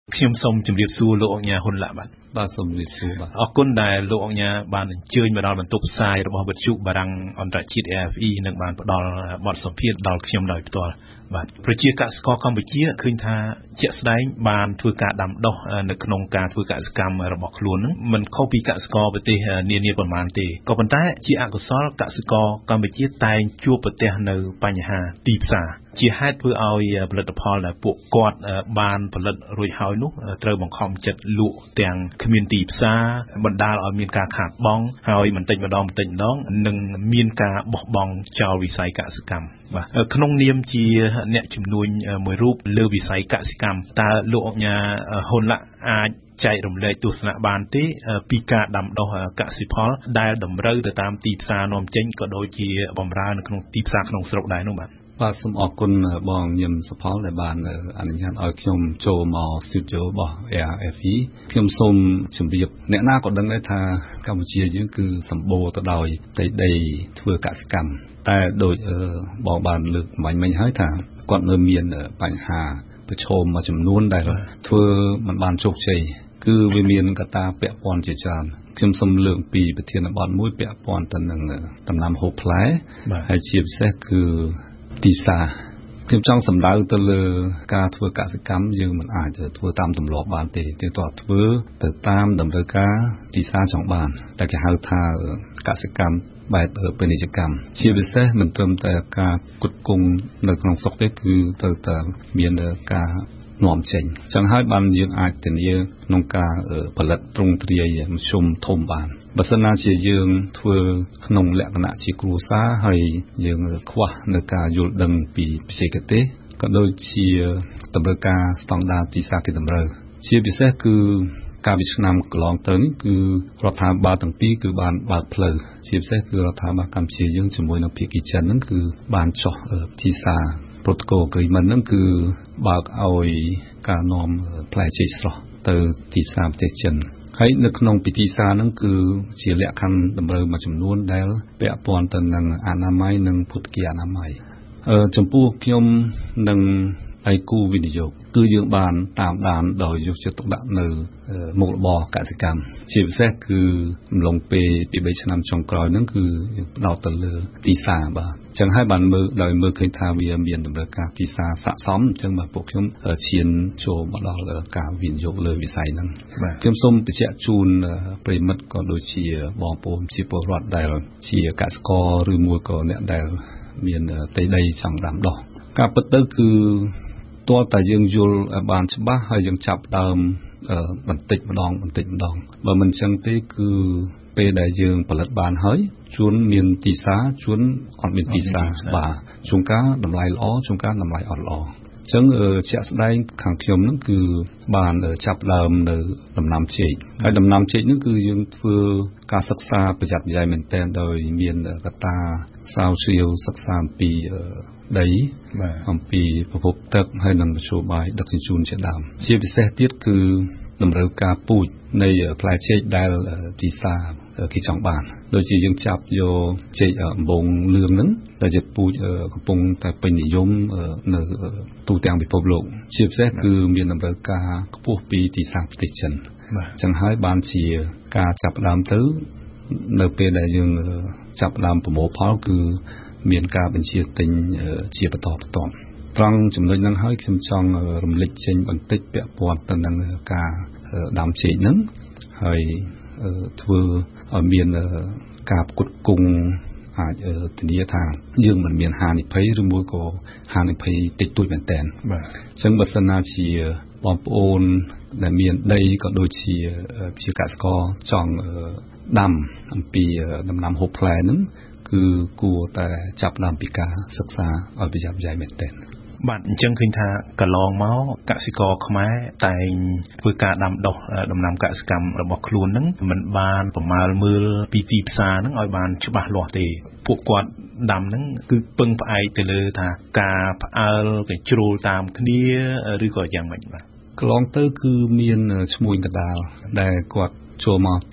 ខ្ញុំសូមជម្រាបសួរលោកអញ្ញាហ៊ុនឡាបាទបាទសូមជម្រាបសួរបាទអរគុណដែលលោកអញ្ញាបានអញ្ជើញមកដល់បន្ទប់ផ្សាយរបស់វិទ្យុបារាំងអន្តរជាតិ AFE និងបានផ្ដល់បទសម្ភាសន៍ដល់ខ្ញុំដោយផ្ទាល់បាទប្រជាកសិករកម្ពុជាឃើញថាជាក់ស្ដែងបានធ្វើការដាំដុះនៅក្នុងការធ្វើកសិកម្មរបស់ខ្លួននឹងមិនខុសពីកសិករប្រទេសនានាប៉ុន្មានទេក៏ប៉ុន្តែជាអកុសលកសិករកម្ពុជាតែងជួបប្រទះនៅបញ្ហាទីផ្សារជាហេតុធ្វើឲ្យផលិតផលដែលពួកគាត់បានផលិតរួចហើយនោះត្រូវបង្ខំចិត្តលក់ទាំងគ្មានទីផ្សារបណ្ដាលឲ្យមានការខាតបង់ហើយបន្តិចម្ដងនិងមានការបោះបង់ចោលវិស័យកសិកម្មបាទក្នុងនាមជាអ្នកជំនួញមួយរូបលើវិស័យកសិកម្មតើលោកអញ្ញាហ៊ុនឡាអាចចែករំលែកទស្សនៈបានទេពីការដាំដុះកសិផលដែលតម្រូវទៅតាមទីផ្សារនាំចេញក៏ដូចជាបម្រើនៅក្នុងទីផ្សារក្នុងស្រុកដែរនោះបាទសូមអរគុណបងញឹមសុផលដែលបានអនុញ្ញាតឲ្យខ្ញុំចូលមក studio របស់ AFE ខ្ញុំសូមជម្រាបអ្នកណាក៏ដឹងដែរថាកម្ពុជាយើងគឺសម្បូរទៅដោយផ្ទៃដីធ្វើកសិកម្មតែដូចបងបានលើកមិញហើយថាគាត់នៅមានបញ្ហាប្រឈមមួយចំនួនដែលធ្វើមិនបានជោគជ័យគឺវាមានកត្តាពាក់ព័ន្ធជាច្រើនខ្ញុំសូមលើកពីប្រធានបទមួយពាក់ព័ន្ធទៅនឹងដំណាំហូបផ្លែហើយជាពិសេសគឺទីផ្សារខ្ញុំចង់សម្ដៅទៅលើការធ្វើកសិកម្មយើងមិនអាចធ្វើតាមទម្លាប់បានទេយើងត្រូវធ្វើទៅតាមតម្រូវការទីផ្សារចង់បានតែគេហៅថាកសិកម្មបែបពាណិជ្ជកម្មជាពិសេសមិនត្រឹមតែការផ្គត់ផ្គង់នៅក្នុងស្រុកទេគឺត្រូវតែមានការនាំចេញចឹងហើយបានយើងអាចធានាក្នុងការផលិតទ្រង់ទ្រាយមធ្យមធំបានបើសិនណាជាយើងធ្វើក្នុងលក្ខណៈជាគ្រួសារហើយយើងខ្វះនៅការយល់ដឹងពីបច្ចេកទេសក៏ដូចជាតម្រូវការស្តង់ដារទីផ្សារគេតម្រូវជាពិសេសគឺកាលពីឆ្នាំកន្លងទៅនេះគឺរដ្ឋាភិបាលទាំងពីរគឺបានបើកផ្លូវជាពិសេសគឺរដ្ឋាភិបាលកម្ពុជាយើងជាមួយនឹងភាគីចិនហ្នឹងគឺបានចុះទីផ្សារ Protocol Agreement ហ្នឹងគឺបើកឲ្យការនាំផ្លែចេកស្រស់ទៅទីផ្សារប្រទេសចិនហើយនៅក្នុងពិធីសារហ្នឹងគឺជាលក្ខខណ្ឌតម្រូវមួយចំនួនដែលពាក់ព័ន្ធទៅនឹងអនាម័យនិងភូតគាអនាម័យចំពោះខ្ញុំនឹងឯគូវិនិយោគគឺយើងបានតាមដានដោយយកចិត្តទុកដាក់នៅមុខរបរកសិកម្មជាពិសេសគឺអំឡុងពេលពី3ឆ្នាំចុងក្រោយហ្នឹងគឺផ្ដោតទៅលើទីផ្សារបាទអញ្ចឹងហើយបានមើលឃើញថាវាមានតម្រូវការទីផ្សារស័ក្តិសមអញ្ចឹងបាទពួកខ្ញុំឈានចូលមកដល់ការវិនិយោគលើវិស័យហ្នឹងខ្ញុំសូមបញ្ជាក់ជូនប្រិមិត្តក៏ដូចជាបងប្អូនជាពលរដ្ឋដែលជាកសិករឬមួយក៏អ្នកដែលមានដីចង់ដាំដុះការពិតទៅគឺតើតែយើងយល់បានច្បាស់ហើយយើងចាប់ដើមបន្តិចម្ដងបើមិនចឹងទេគឺពេលដែលយើងផលិតបានហើយជួនមានទីផ្សារជួនអត់មានទីផ្សារបាទជួនកាលតម្លៃល្អជួនកាលតម្លៃអត់ល្អអញ្ចឹងជាក់ស្ដែងខាងខ្ញុំហ្នឹងគឺបានចាប់ដើមនៅដំណាំចេកហើយដំណាំចេកហ្នឹងគឺយើងធ្វើការសិក្សាប្រយ័ត្នប្រយែងមែនទែនដោយមានកត្តាស្រាវជ្រាវសិក្សាអំពីដីអំពីប្រភពទឹកហើយនិងមធ្យោបាយដឹកជញ្ជូនជាដើមជាពិសេសទៀតគឺតម្រូវការពូជនៃផ្លែចេកដែលទីផ្សារគេចង់បានដូចជាយើងចាប់យកចេកអំបូងលឿងហ្នឹងដែលជាពូជកំពុងតែពេញនិយមនៅទូទាំងពិភពលោកជាពិសេសគឺមានតម្រូវការខ្ពស់ពីទីផ្សារប្រទេសចិនអញ្ចឹងហើយបានជាការចាប់ផ្ដើមទៅនៅពេលដែលយើងចាប់ផ្ដើមប្រមូលផលគឺមានការបញ្ជាទិញជាបន្តបន្ទាប់ត្រង់ចំណុចហ្នឹងហើយខ្ញុំចង់រំលេចចេញបន្តិចពាក់ព័ន្ធទៅនឹងការដាំចេកហ្នឹងហើយធ្វើឲ្យមានការផ្គត់ផ្គង់អាចធានាថាយើងមិនមានហានិភ័យឬមួយក៏ហានិភ័យតិចតួចមែនតើបាទអញ្ចឹងបើសិនណាជាបងប្អូនដែលមានដីក៏ដូចជាកសិករចង់ដាំអំពីដំណាំហូបផ្លែហ្នឹងគឺគួរតែចាប់ដើមពីការសិក្សាឲ្យប្រយ័ត្នប្រយែងមែនទែនបាទអញ្ចឹងឃើញថាកន្លងមកកសិករខ្មែរតែងធ្វើការដាំដុះដំណាំកសិកម្មរបស់ខ្លួនហ្នឹងមិនបានប្រមាលមើលពីទីផ្សារហ្នឹងឲ្យបានច្បាស់លាស់ទេពួកគាត់ដាំហ្នឹងគឺពឹងផ្អែកទៅលើថាការផ្អើលទៅជ្រុលតាមគ្នាឬក៏យ៉ាងម៉េចបាទកន្លងទៅគឺមានឈ្មួញកណ្ដាលដែលគាត់ចូលមកទិញ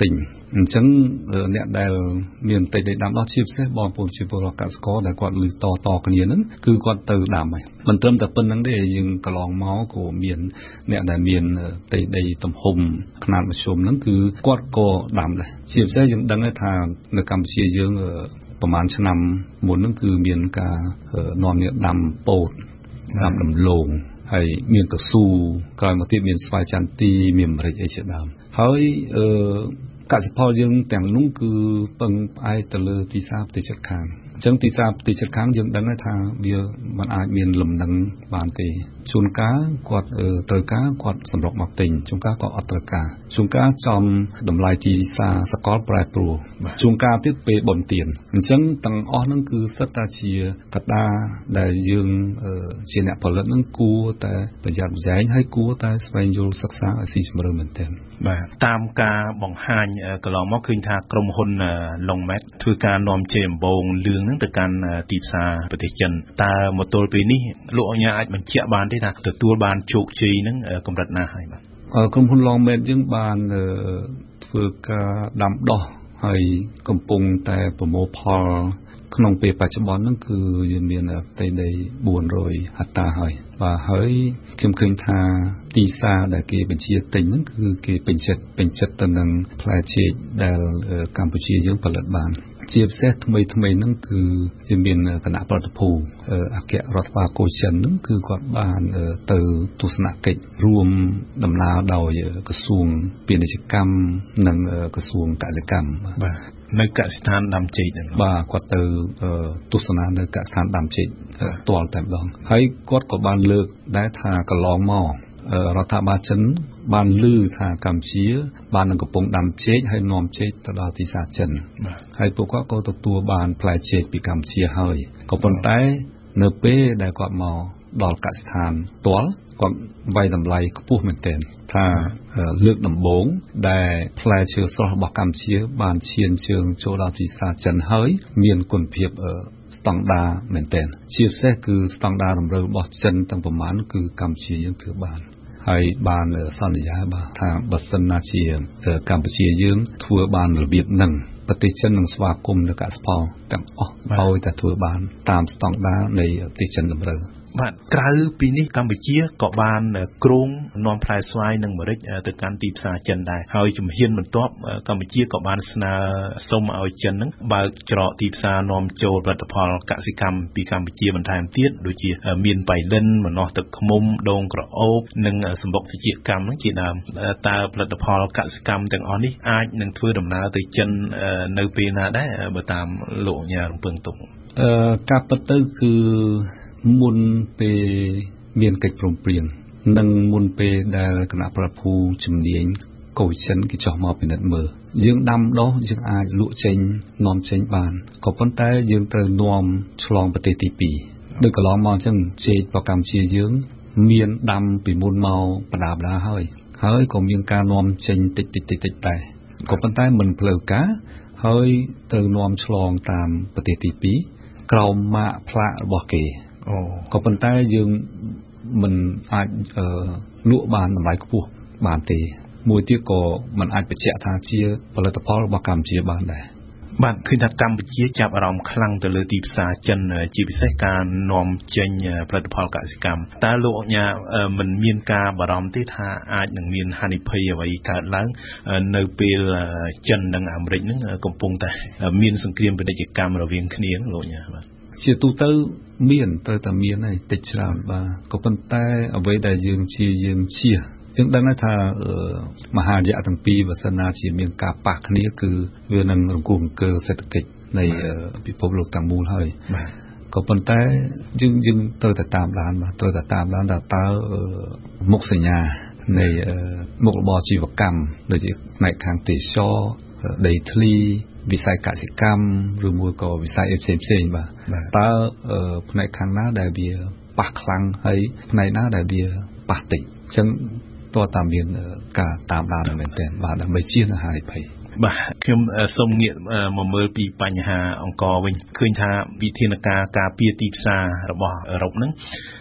ចឹងអ្នកដែលមានតិចដីដាំដោះជាពិសេសបងប្អូនជាពលរដ្ឋកសិករដែលគាត់លឺតគ្នាហ្នឹងគឺគាត់ទៅដាំហើយមិនត្រឹមតែប៉ុណ្្នឹងទេយើងកន្លងមកក៏មានអ្នកដែលមានតិចដីទំហំខ្នាតមធ្យមហ្នឹងគឺគាត់ក៏ដាំដែរជាពិសេសយើងដឹងថានៅកម្ពុជាយើងប្រហែលឆ្នាំមុនហ្នឹងគឺមានការនាំគ្នាដាំពោតដាំដំឡូងហើយមានកស៊ូក្រោយមកទៀតមានស្វាយចន្ទីមានម្រេចអីជាដើមហើយកសិផលយើងទាំងនោះគឺពឹងផ្អែកទៅលើទីផ្សារប្រទេសជិតខាងអញ្ចឹងទីផ្សារប្រទេសជិតខាងយើងដឹងថាវាមិនអាចមានលំនឹងបានទេជួនកាលគាត់ត្រូវការគាត់សម្រុកមកទិញជួនកាលគាត់អត់ត្រូវការជួនកាលចំតម្លៃទីផ្សារសកលប្រែប្រួលជួនកាលទៀតពេលបុណ្យទានអញ្ចឹងទាំងអស់ហ្នឹងគឺសិតតែជាកត្តាដែលយើងជាអ្នកផលិតហ្នឹងគួរតែប្រយ័ត្នប្រយែងហើយគួរតែស្វែងយល់សិក្សាឲ្យស៊ីជម្រៅមែនទែនបាទតាមការបង្ហាញកន្លងមកឃើញថាក្រុមហ៊ុន Longmet ធ្វើការនាំចេញអំបូងលឿងហ្នឹងទៅកាន់ទីផ្សារប្រទេសចិនតើមកទល់ពេលនេះលោកអញ្ញាអាចបញ្ជាក់បានទេថាទទួលបានជោគជ័យហ្នឹងកម្រិតណាហើយបាទក្រុមហ៊ុន Longmet យើងបានធ្វើការដាំដុះហើយកំពុងតែប្រមូលផលក្នុងពេលបច្ចុប្បន្នហ្នឹងគឺយើងមានផ្ទៃដី400ហិកតាហើយបាទហើយខ្ញុំឃើញថាទីផ្សារដែលគេបញ្ជាទិញហ្នឹងគឺគេពេញចិត្តទៅនឹងផ្លែចេកដែលកម្ពុជាយើងផលិតបានជាពិសេសថ្មីហ្នឹងគឺជាមានគណៈប្រតិភូអគ្គរដ្ឋបាលកូចិនហ្នឹងគឺគាត់បានទៅទស្សនកិច្ចរួមដំណើរដោយក្រសួងពាណិជ្ជកម្មនិងក្រសួងកសិកម្មបាទនៅកសិដ្ឋានដាំចេកហ្នឹងបាទគាត់ទៅទស្សនានៅកសិដ្ឋានដាំចេកផ្ទាល់តែម្ដងហើយគាត់ក៏បានលើកដែរថាកន្លងមករដ្ឋាភិបាលចិនបានឮថាកម្ពុជាបាននឹងកំពុងដាំចេកហើយនាំចេកទៅដល់ទីផ្សារចិនហើយពួកគាត់ក៏ទទួលបានផ្លែចេកពីកម្ពុជាហើយក៏ប៉ុន្តែនៅពេលដែលគាត់មកដល់កសិដ្ឋានផ្ទាល់គាត់វាយតម្លៃខ្ពស់មែនទែនថាលើកដំបូងដែលផ្លែឈើស្រស់របស់កម្ពុជាបានឈានជើងចូលដល់ទីផ្សារចិនហើយមានគុណភាពស្តង់ដារមែនទែនជាពិសេសគឺស្តង់ដារតម្រូវរបស់ចិនទាំងប្រមាណគឺកម្ពុជាយើងធ្វើបានហើយបានសន្យាបាទថាបើសិនណាជាកម្ពុជាយើងធ្វើបានរបៀបហ្នឹងប្រទេសចិននឹងស្វាគមន៍នៅកសិផលទាំងអស់ឲ្យតែធ្វើបានតាមស្តង់ដារនៃប្រទេសចិនតម្រូវបាទក្រៅពីនេះកម្ពុជាក៏បានគ្រោងនាំផ្លែស្វាយនិងម្រេចទៅកាន់ទីផ្សារចិនដែរហើយជំហានបន្ទាប់កម្ពុជាក៏បានស្នើសុំឲ្យចិនហ្នឹងបើកច្រកទីផ្សារនាំចូលផលិតផលកសិកម្មពីកម្ពុជាបន្ថែមទៀតដូចជាមានបៃលិនម្នាស់ទឹកឃ្មុំដូងក្រអូបនិងសម្បុកត្រចៀកកម្មហ្នឹងជាដើមតើផលិតផលកសិកម្មទាំងអស់នេះអាចនឹងធ្វើដំណើរទៅចិននៅពេលណាដែរបើតាមលោកអញ្ញារំពឹងទុកការពិតទៅគឺមុនពេលមានកិច្ចព្រមព្រៀងនិងមុនពេលដែលគណៈប្រតិភូជំនាញកូចិនគេចុះមកពិនិត្យមើលយើងដាំដុះយើងអាចលក់ចេញនាំចេញបានក៏ប៉ុន្តែយើងត្រូវនាំឆ្លងប្រទេសទី2ដូចកន្លងមកអញ្ចឹងចេករបស់កម្ពុជាយើងមានដាំពីមុនមកបដាហើយក៏មានការនាំចេញតិចដែរក៏ប៉ុន្តែមិនផ្លូវការហើយត្រូវនាំឆ្លងតាមប្រទេសទី2ក្រោមម៉ាកផ្លាករបស់គេក៏ប៉ុន្តែយើងមិនអាចលក់បានតម្លៃខ្ពស់បានទេមួយទៀតក៏មិនអាចបញ្ជាក់ថាជាផលិតផលរបស់កម្ពុជាបានដែរបាទឃើញថាកម្ពុជាចាប់អារម្មណ៍ខ្លាំងទៅលើទីផ្សារចិនជាពិសេសការនាំចេញផលិតផលកសិកម្មតើលោកអញ្ញាមិនមានការបារម្ភទេថាអាចនឹងមានហានិភ័យអ្វីកើតឡើងនៅពេលចិននិងអាមេរិកនឹងកំពុងតែមានសង្គ្រាមពាណិជ្ជកម្មរវាងគ្នាលោកអញ្ញាបាទជាទូទៅមានត្រូវតែមានហើយតិចច្រើនបាទក៏ប៉ុន្តែអ្វីដែលយើងជៀយើងដឹងថាមហាយៈទាំងពីរបើសិនណាជាមានការប៉ះគ្នាគឺវានឹងរង្គោះរង្គើសេដ្ឋកិច្ចនៃពិភពលោកទាំងមូលហើយក៏ប៉ុន្តែយើងត្រូវតែតាមដានថាតើមុខសញ្ញានៃមុខរបរជីវកម្មដូចជាផ្នែកខាងទេសចរណ៍ដីធ្លីវិស័យកសិកម្មឬមួយក៏វិស័យផ្សេងបាទតើផ្នែកខាងណាដែលវាប៉ះខ្លាំងហើយផ្នែកណាដែលវាប៉ះតិចអញ្ចឹងតើតាមមានការតាមដានមែនទែនបាទដើម្បីជៀសនៅហានិភ័យបាទខ្ញុំសូមងាកមកមើលពីបញ្ហាអង្គរវិញឃើញថាវិធានការការពារទីផ្សាររបស់អឺរ៉ុបហ្នឹង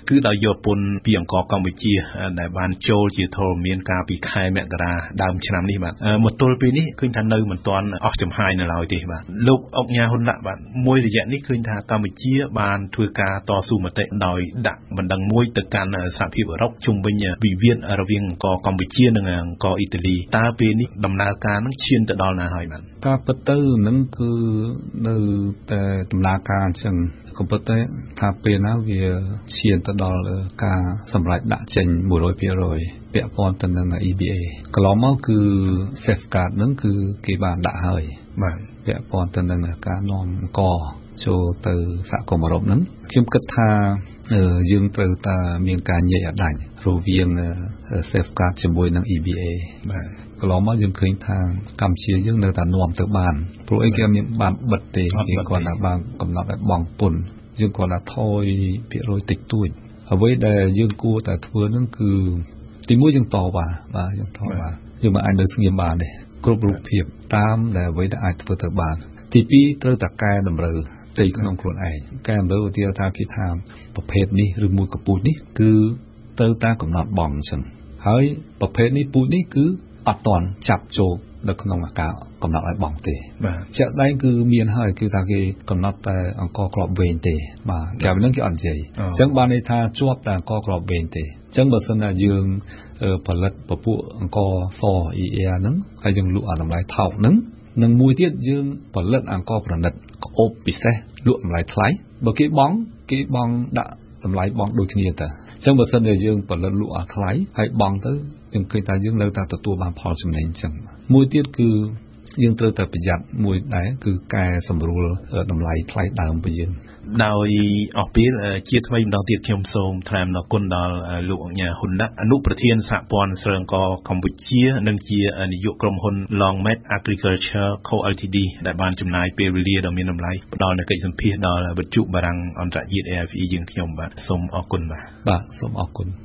គឺដោយយកពន្ធពីអង្គរកម្ពុជាដែលបានចូលជាធរមានការពីខែមករាដើមឆ្នាំនេះបាទមកទល់ពេលនេះឃើញថានៅមិនទាន់អស់ចំហាយនៅឡើយទេបាទលោកអុកញ៉ាហ៊ុនដាក់បាទមួយរយៈនេះឃើញថាកម្ពុជាបានធ្វើការតស៊ូមតិដោយដាក់បណ្ដឹងមួយទៅកាន់សហភាពអឺរ៉ុបជុំវិញវិវាទរវាងអង្គរកម្ពុជានិងអង្គរអ៊ីតាលីតើពេលនេះដំណើរការនឹងឈានទៅដល់ណាហើយបាទការពិតទៅនឹងគឺនៅតែដំណើរការអញ្ចឹងក៏ប៉ុន្តែថាពេលណាវាឈានទៅដល់ការសម្រេចដាក់ចេញ 100% ពាក់ព័ន្ធទៅនឹង EBA កន្លងមកគឺ safeguard នឹងគឺគេបានដាក់ហើយបាទពាក់ព័ន្ធទៅនឹងការនាំអង្គចូលទៅសហគមន៍អឺរ៉ុបហ្នឹងខ្ញុំគិតថាយើងត្រូវតែមានការញែកអដាច់រវាង safeguard ជាមួយនឹង EBA បាទកន្លងមកយើងឃើញថាកម្ពុជាយើងនៅតែនាំទៅបានព្រោះអីគេមានបានបិទទេគេគាត់ថាបានកំណត់ឲ្យបង់ពន្ធយើងគាត់ថាថយភាគរយតិចតួចអ្វីដែលយើងគួរតែធ្វើហ្នឹងគឺទីមួយយើងតវ៉ាបាទយើងតវ៉ាយើងមិនអាចនៅស្ងៀមបានទេគ្រប់រូបភាពតាមដែលអ្វីដែលអាចធ្វើទៅបានទីពីរត្រូវតែកែតម្រូវផ្ទៃក្នុងខ្លួនឯងកែតម្រូវឧទាហរណ៍ថាគេថាប្រភេទនេះឬមួយកម្ពុជានេះគឺត្រូវតែកំណត់បង់អញ្ចឹងហើយប្រភេទនេះពូជនេះគឺអត់ទាន់ចាប់ចូលនៅក្នុងការកំណត់ឲ្យបង់ទេបាទជាក់ស្ដែងគឺមានហើយគឺថាគេកំណត់តែអង្គក្របវែងទេបាទគេហ្នឹងគេអត់និយាយអញ្ចឹងបានន័យថាជាប់តែអង្គក្របវែងទេអញ្ចឹងបើសិនណាយើងផលិតពពួកអង្គស ER ហ្នឹងហើយយើងលក់អាតម្លៃថោកហ្នឹងនិងមួយទៀតយើងផលិតអង្គប្រណិតក្អូបពិសេសលក់តម្លៃថ្លៃបើគេបង់ដាក់តម្លៃបង់ដូចគ្នាទៅអញ្ចឹងបើសិនជាយើងផលិតលក់អាថ្លៃហើយបង់ទៅយើងឃើញថាយើងនៅតែទទួលបានផលចំណេញអញ្ចឹងមួយទៀតគឺយើងត្រូវតែប្រយ័ត្នមួយដែរគឺកែសម្រួលតម្លៃថ្លៃដើមរបស់យើងដោយអស់ពេលជាថ្មីម្ដងទៀតខ្ញុំសូមថ្លែងអំណរគុណដល់លោកអុកញ៉ាហ៊ុនដាក់អនុប្រធានសហព័ន្ធស្រូវអង្ករកម្ពុជានិងជានាយកក្រុមហ៊ុន Longmed Agriculture Co Ltd ដែលបានចំណាយពេលវេលាដ៏មានតម្លៃផ្ដល់នូវកិច្ចសម្ភាសន៍ដល់វិទ្យុបារាំងអន្តរជាតិ AFE យើងខ្ញុំបាទសូមអរគុណបាទសូមអរគុណ